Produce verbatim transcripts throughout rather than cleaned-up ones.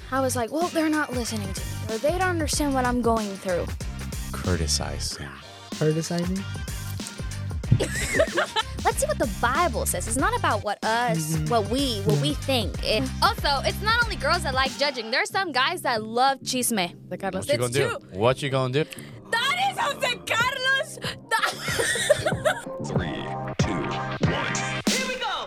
I was like, well, they're not listening to me, or they don't understand what I'm going through. Criticizing. Criticizing? Let's see what the Bible says. It's not about what us, mm-hmm. what we, what yeah. we think. It, also, it's not only girls that like judging. There's some guys that love chisme. What you gonna do? What you gonna do? That is Jose Carlos. Three, two, one. Here we go.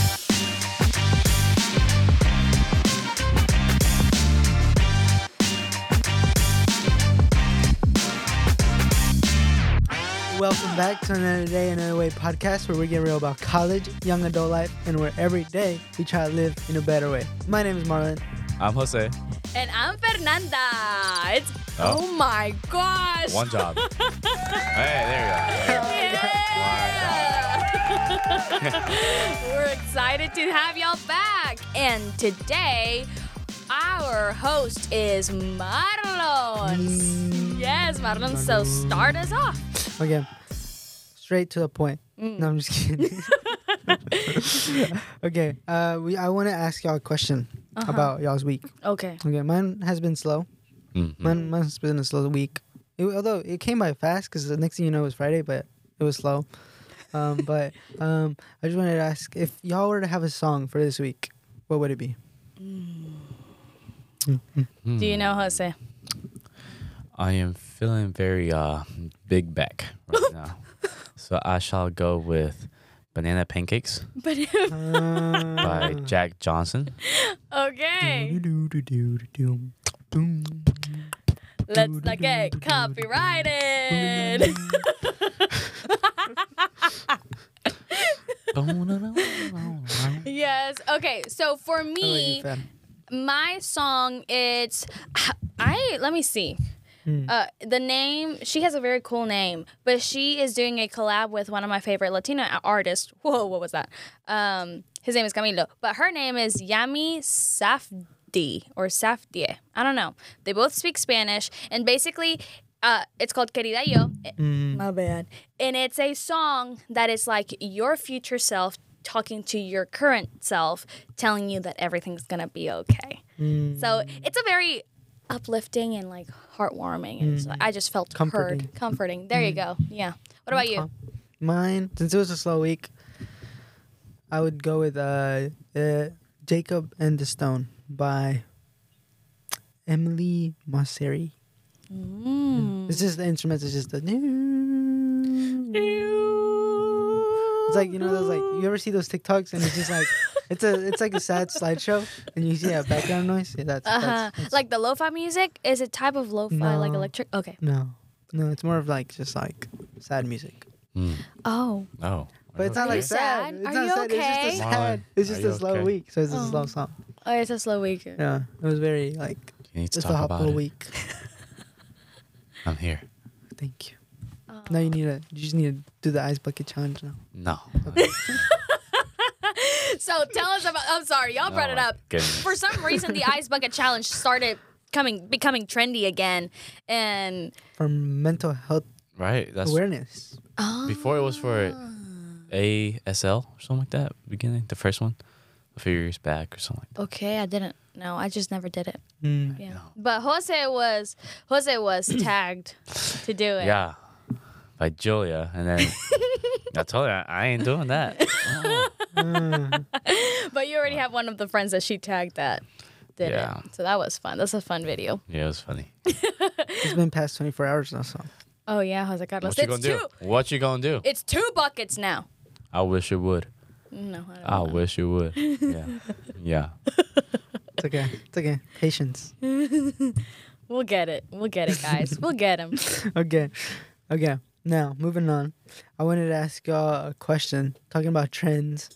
Welcome back to another day, another way podcast where we get real about college, young adult life, and where every day we try to live in a better way. My name is Marlon. I'm Jose. And I'm Fernanda. It's oh, oh my gosh. One job. Hey, there you go. Yeah. We're excited to have y'all back. And today, our host is Marlon. Mm. Yes, Marlon. So start us off. Okay, straight to the point. Mm. No, I'm just kidding. okay, uh, we I want to ask y'all a question uh-huh. about y'all's week. Okay. Okay, mine has been slow. Mm-hmm. Mine, mine's been a slow week. It, although it came by fast because the next thing you know it was Friday, but it was slow. Um, but um, I just wanted to ask if y'all were to have a song for this week, what would it be? Mm. Mm-hmm. Do you know, Jose? I am feeling very uh, big back right now. So I shall go with Banana Pancakes Banana. by Jack Johnson. Okay. Let's not get copyrighted. Yes. Okay. So for me, my song, it's I. Let me see. Hmm. Uh, the name, she has a very cool name, but she is doing a collab with one of my favorite Latina artists. Whoa, what was that? Um, his name is Camilo, but her name is Yami Safdie or Safdie. I don't know. They both speak Spanish, and basically, uh, it's called Querida Yo. Mm. My bad. And it's a song that is like your future self talking to your current self, telling you that everything's gonna be okay. Mm. So it's a very uplifting and like heartwarming, and mm. I just felt comforting. heard, comforting. There mm. you go. Yeah. What about you? Mine, since it was a slow week, I would go with uh, uh, Jacob and the Stone by Emily Mosseri. Mm. It's just the instruments. It's just the. It's like, you know, those like, you ever see those TikToks and it's just like, it's a it's like a sad slideshow and you see that background noise. Yeah, that's, uh-huh. that's, that's like the lo-fi music is a type of lo-fi, no, like electric. Okay. No, no, it's more of like just like sad music. Mm. Oh. Oh. But it's not like sad. sad. It's Are not you sad. okay? It's just a sad. It's just a slow okay? week, so it's oh. a slow song. Oh, it's a slow week. Yeah, it was very like you need to just talk a hot about it. week. I'm here. Thank you. Oh. Now you need to. You just need to do the ice bucket challenge now. No. Okay. So tell us about. I'm sorry, y'all brought oh, it up. Goodness. For some reason, the ice bucket challenge started coming, becoming trendy again, and for mental health right that's awareness. Oh. Before it was for A S L or something like that. Beginning the first one, a few years back or something like that. Okay, I didn't know. I just never did it. Mm. Yeah, no. But Jose was Jose was tagged to do it. Yeah, by Julia, and then I told her I, I ain't doing that. Oh. Mm. But you already have one of the friends that she tagged that did yeah. it. So that was fun. That's a fun video. Yeah, it was funny. It's been past twenty-four hours now, so. Oh yeah, Jose Carlos. What you it's gonna two. do? What you gonna do? It's two buckets now. I wish it would. No, I don't I know. wish it would. Yeah. Yeah. It's okay. It's okay. Patience. We'll get it. We'll get it, guys. We'll get him. Okay. Okay. Now, moving on. I wanted to ask y'all a question talking about trends.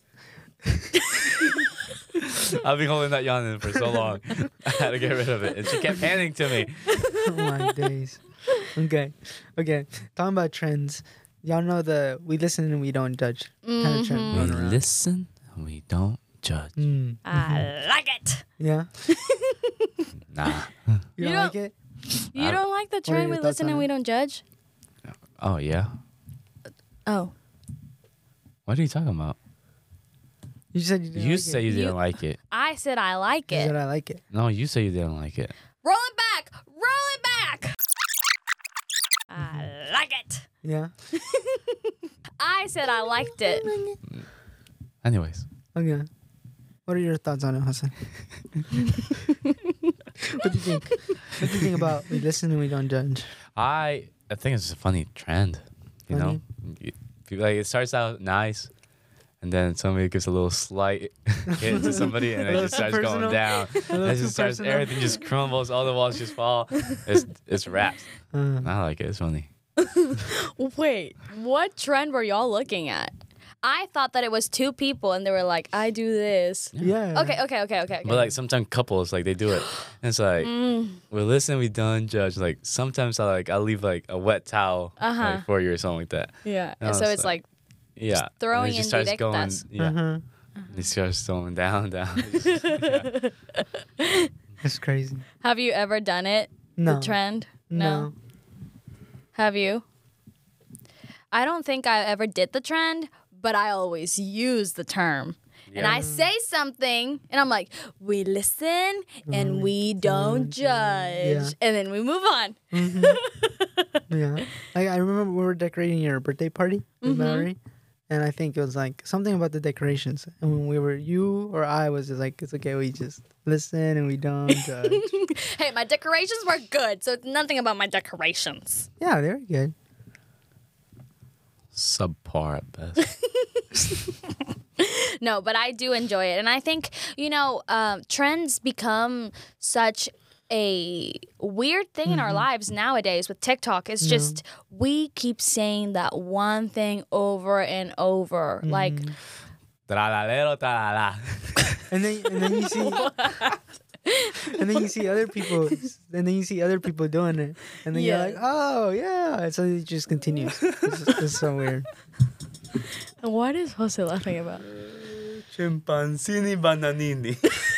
I've been holding that yawn in for so long. I had to get rid of it. And she kept panning to me. Oh, my days. Okay. Okay. Talking about trends. Y'all know the we listen and we don't judge Mm-hmm. kind of trend. We going around. listen and we don't judge. Mm. I like it. Yeah? Nah. You, You don't don't- like it? You I- don't like the are trend your we thoughts listen on and it? we don't judge? Oh, yeah? Oh. What are you talking about? You said you didn't You like say it. you didn't You- like it. I said I like You it. said I like it. No, you say you didn't like it. Roll it back. Roll it back. I like it. Yeah. I said I liked it. Anyways, Okay. What are your thoughts on it, Hassan? What do you think? What do you think about we listen and we don't judge? I I think it's a funny trend. You Funny? know, You- like it starts out nice, and then somebody gives a little slight hit to somebody, and A it little just too starts personal. going down. A little It too just starts. personal. Everything just crumbles. All the walls just fall. It's it's wraps. Uh, I like it. It's funny. Wait, what trend were y'all looking at? I thought that it was two people and they were like, I do this. yeah. Okay, okay, okay, okay. okay. But like sometimes couples like they do it, and it's like Mm. we listen, we don't judge. Like sometimes I like I leave like a wet towel Uh-huh. like, for you or something like that. Yeah. No, And so it's it's like, Yeah, and throwing it just in starts going. directas. Yeah, Uh-huh. it starts going down, down. It's just- yeah. That's crazy. have you ever done it? No. The trend? No. Have you? I don't think I ever did the trend, but I always use the term. And I say something, and I'm like, we listen and we don't judge. Yeah. And then we move on. Yeah. Like I remember we were decorating your birthday party with Mm-hmm. Mallory. And I think it was like something about the decorations. And when we were you or I was just like, it's okay, we just listen and we don't judge. Hey, my decorations were good, so it's nothing about my decorations. Yeah, they were good. Subpar at best. No, but I do enjoy it. And I think, you know, um, trends become such a weird thing in our lives nowadays with TikTok. It's just we keep saying that one thing over and over. Like, Tralalero, tralala. And then and then you see and then you see other people and then you see other people doing it. And then Yeah. you're like, oh yeah. And so it just continues. It's, just, it's so weird. what is Jose laughing about? Chimpanzini bananini.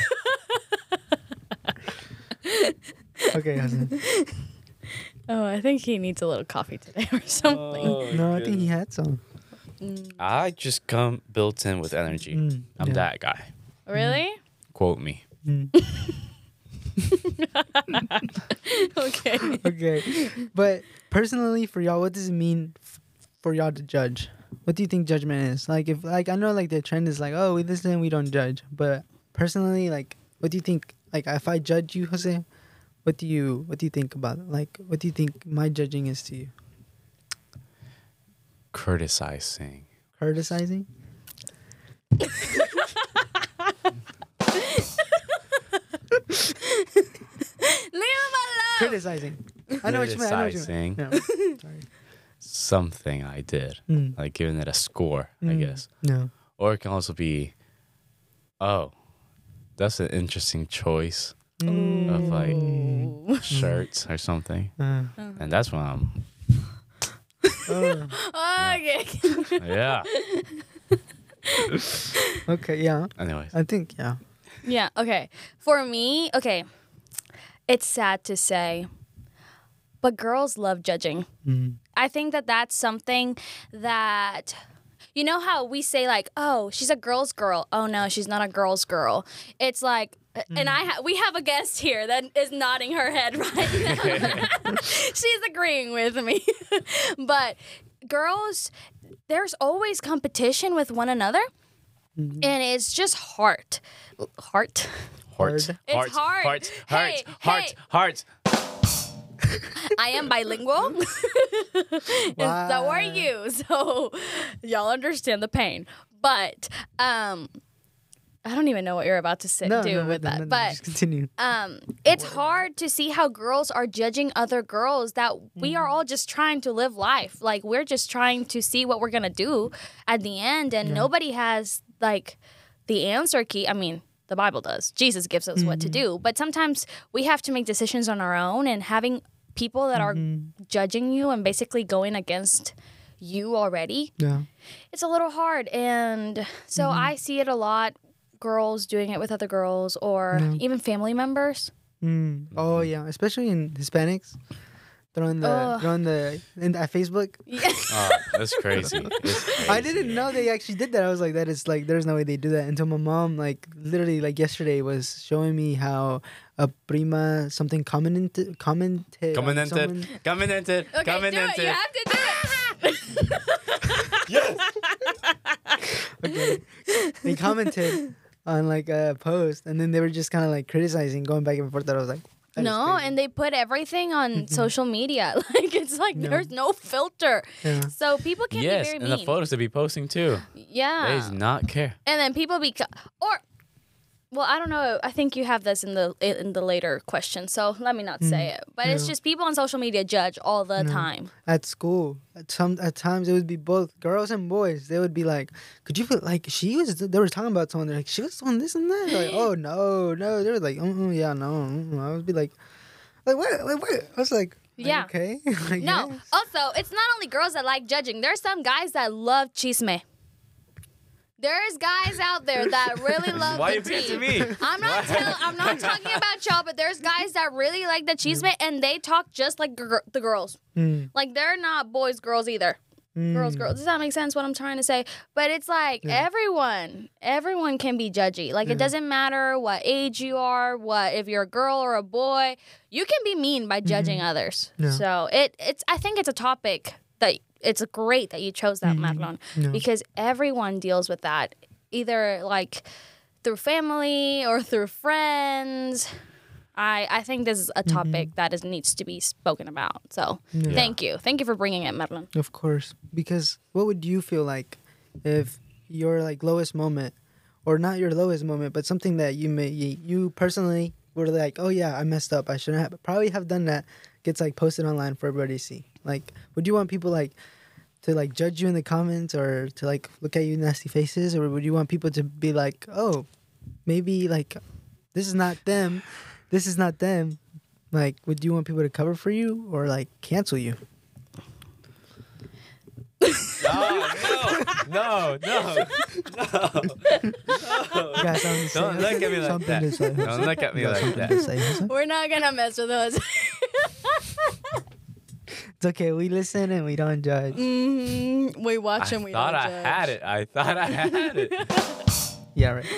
Okay, Hassan. Oh, I think he needs a little coffee today or something. No, I think he had some. I just come built in with energy. Mm, I'm yeah. that guy. Really? Quote me. Okay. Okay. But personally for y'all, what does it mean f- for y'all to judge? What do you think judgment is? Like if like I know like the trend is like, oh, we listen, we don't judge. But personally, like what do you think like if I judge you, Jose, what do you what do you think about it? Like what do you think my judging is to you? Criticizing. Criticizing? Leave him alone. Criticizing. I know what you mean. I know what you Criticizing. mean. No. Sorry. Something I did. Mm. Like giving it a score, I Mm. guess. No. Or it can also be, oh, that's an interesting choice of like shirts or something. Uh, And that's when I'm, oh. Okay. yeah. Okay, yeah. Anyways. I think yeah. Yeah, okay. For me, okay, it's sad to say, but girls love judging. Mm. I think that that's something that, you know how we say like, oh, she's a girl's girl. Oh no, she's not a girl's girl. It's like, and I ha- we have a guest here that is nodding her head right now. She's agreeing with me. But girls, there's always competition with one another. And it's just heart. Heart? Heart. Hard. It's Heart. hard. Heart. Hey, Heart. hey. Heart. I am bilingual. And so are you. So y'all understand the pain. But um I don't even know what you're about to say, No, do no, no, with no, that. no, no, but just continue. um it's hard to see how girls are judging other girls that we are all just trying to live life. Like we're just trying to see what we're gonna do at the end, and nobody has like the answer key. I mean, the Bible does. Jesus gives us what to do. But sometimes we have to make decisions on our own, and having people that are judging you and basically going against you already, Yeah. it's a little hard. And so I see it a lot, girls doing it with other girls or even family members. Mm. Oh yeah, especially in Hispanics. throwing the Ugh. throwing the in at Facebook. Yeah. Oh, that's crazy. It's crazy. I didn't know they actually did that. I was like, that is like, there's no way they do that until my mom, like, literally, like yesterday, was showing me how a prima something commented, commented, on Commented, someone- commented, Okay, do it. commented. You have to do it. Yes. Okay. They commented on like a post, and then they were just kind of like criticizing, going back and forth. That I was like, that is No, crazy. and they put everything on social media. Like it's like No. there's no filter. Yeah. So people can Yes, be very and mean. the photos to be posting too. Yeah. They does not care. And then people be or well, I don't know. I think you have this in the in the later question. So let me not say it. But it's Mm. Yeah. just people on social media judge all the time. At school, at some at times it would be both girls and boys. They would be like, "Could you put like she was?" They were talking about someone. They're like, "She was on this and that." Like, "Oh no, no." They were like, "Oh yeah, no." mm-mm." I would be like, "Like what? Like what?" I was like, Yeah. okay." I No. guess. Also, it's not only girls that like judging. There's some guys that love chisme. There's guys out there that really love Why the you picking tea. me? I'm not tell, I'm not talking about y'all, but there's guys that really like the chisme and they talk just like gr- the girls. Mm, Like they're not boys, girls either. Girls, mm. girls. Does that make sense? What I'm trying to say? But it's like everyone, everyone can be judgy. Like it doesn't matter what age you are, what if you're a girl or a boy, you can be mean by judging others. Yeah. So it, it's. I think it's a topic that it's great that you chose that, Marlon, Yeah. because everyone deals with that, either like through family or through friends. I, I think this is a topic that is, needs to be spoken about. So Yeah. thank you. Thank you for bringing it, Marlon. Of course, because what would you feel like if your like lowest moment, or not your lowest moment, but something that you may you, you personally were like, oh yeah, I messed up, I shouldn't have probably have done that, gets like posted online for everybody to see. Like, would you want people like to like judge you in the comments, or to like look at you nasty faces, or would you want people to be like, oh, maybe like this is not them, this is not them? Like, would you want people to cover for you or like cancel you? No, no, no, no, no. You got something to say? Don't look at me like Something that. to say. Don't look at me You got like something that. to say, Jose? We're not gonna mess with those. It's okay. We listen and we don't judge. mm-hmm. We watch I and we thought don't I judge. had it. I thought I had it. Yeah, right.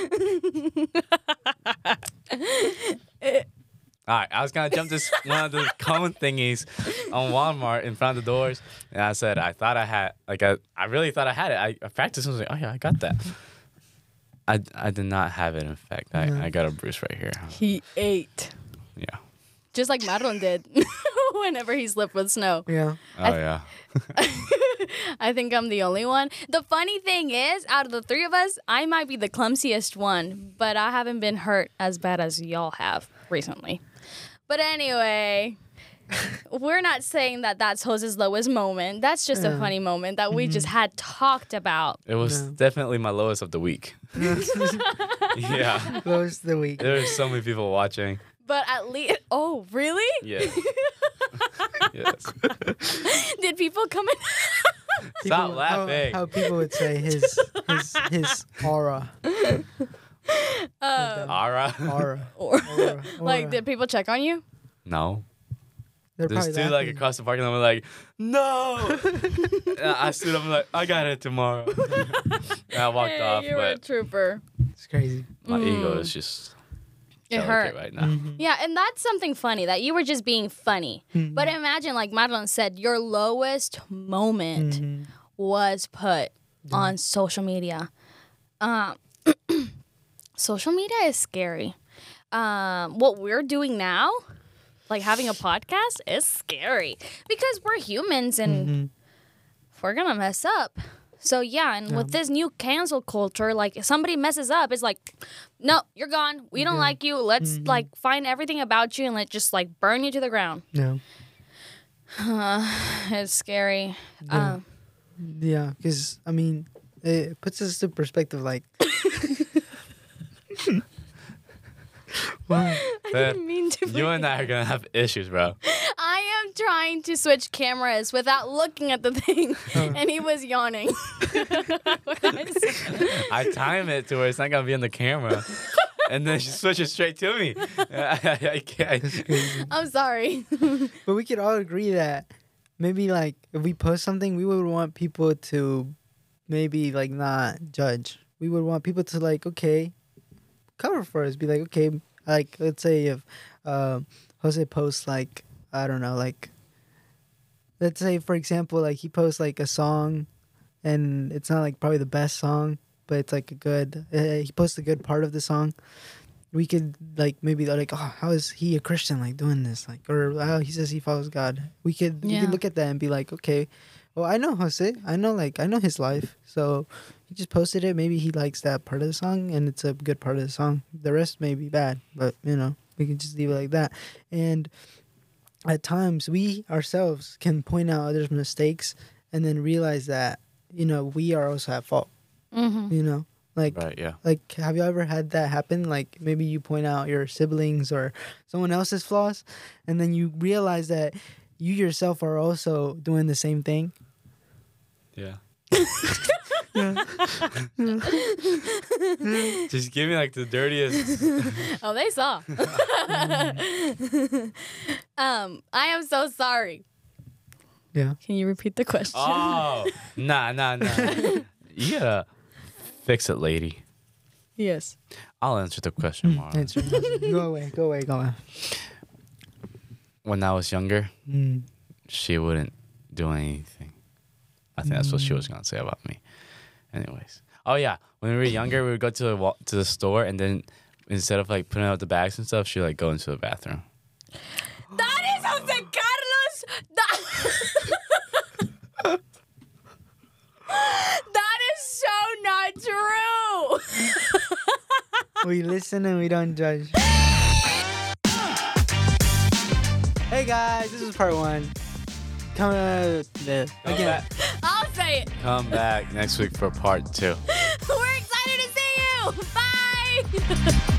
All right, I was gonna jump this one of the common thingies on Walmart in front of the doors, and I said I thought I had like I, I really thought I had it. I, I practiced and was like, oh yeah, I got that. I, I did not have it. In fact, I, I got a bruise right here. He ate. Yeah. Just like Marlon did whenever he slipped with snow. Yeah. Oh yeah. I think I'm the only one. The funny thing is, out of the three of us, I might be the clumsiest one, but I haven't been hurt as bad as y'all have recently. But anyway, we're not saying that that's Jose's lowest moment. That's just a Yeah. funny moment that we just had talked about. It was Yeah. definitely my lowest of the week. Yeah. Close the week. There were so many people watching. But at least, oh, really? Yes. Yes. Did people come in? Stop People- laughing. How, how people would say his his his aura. Uh, Ara. Aura. or, Aura. like, aura. did people check on you? No. They're This probably dude like laughing. across the parking lot was like, no. And I stood up and like, I got it tomorrow. And I walked Hey, off, you were a but trooper. It's crazy. my ego Mm. is just It delicate hurt. right now. Mm-hmm. Yeah, and that's something funny that you were just being funny. Mhm. But imagine, like Marlon said, your lowest moment Mhm. was put on social media. Um, social media is scary. Um, what we're doing now, like having a podcast, is scary because we're humans and Mhm. we're gonna mess up. So yeah, and with this new cancel culture, like if somebody messes up, it's like, no, you're gone. We don't Yeah. like you. Let's Mhm. like find everything about you and let just like burn you to the ground. Yeah. It's scary. Yeah. Um, Yeah. Because I mean, it puts us in perspective. Like, wow. I didn't mean to. You and I are gonna have issues, bro. I am trying to switch cameras without looking at the thing, and he was yawning. I time it to where it's not gonna be on the camera. and then she switches straight to me. I, I can't. I'm sorry. But we could all agree that maybe like if we post something, we would want people to maybe like not judge. We would want people to like, okay, cover for us. Be like, okay, like let's say if um, Jose posts like, I don't know, like let's say for example, like he posts like a song and it's not like probably the best song, but it's like a good, uh, he posts a good part of the song. We could like maybe like, oh, how is he a Christian like doing this? Like, or oh, he says he follows God. We could we Yeah. could look at that and be like, okay, well, I know Jose. I know like I know his life. So he just posted it. Maybe he likes that part of the song and it's a good part of the song. The rest may be bad, but you know, we can just leave it like that. And at times we ourselves can point out others' mistakes and then realize that, you know, we are also at fault. Mm-hmm. You know? Like, Right, yeah. like, have you ever had that happen? Like, maybe you point out your siblings or someone else's flaws, and then you realize that you yourself are also doing the same thing. Yeah. Just give me like the dirtiest. Oh, they saw. um, I am so sorry. Yeah. Can you repeat the question? Oh, nah, nah, nah. You gotta fix it, lady. Yes. I'll answer the question, Marlon. Answer. Go away. Go away. Go away. When I was younger, Mm. she wouldn't do anything. I think that's what she was gonna say about me. Anyways, oh yeah, when we were younger, we would go to the wa- to the store, and then instead of like putting out the bags and stuff, she'd like go into the bathroom. That is Jose Carlos. That, that is so not true. We listen and we don't judge. Hey guys, this is part one. Come uh, the, Come again. back, I'll say it. come back next week for part two. We're excited to see you. Bye.